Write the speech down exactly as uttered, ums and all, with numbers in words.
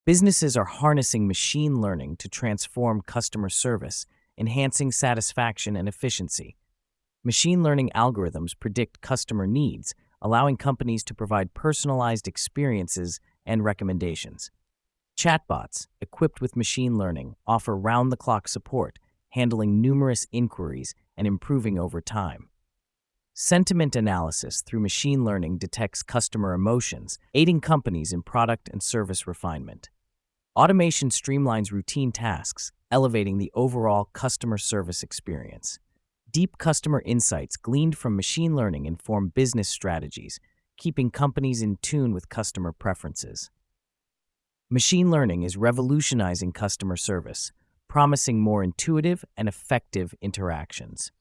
Businesses are harnessing machine learning to transform customer service, enhancing satisfaction and efficiency. Machine learning algorithms predict customer needs, allowing companies to provide personalized experiences and recommendations. Chatbots, equipped with machine learning, offer round the clock support, handling numerous inquiries and improving over time. Sentiment analysis through machine learning detects customer emotions, aiding companies in product and service refinement. Automation streamlines routine tasks, elevating the overall customer service experience. Deep customer insights gleaned from machine learning inform business strategies, keeping companies in tune with customer preferences. Machine learning is revolutionizing customer service, promising more intuitive and effective interactions.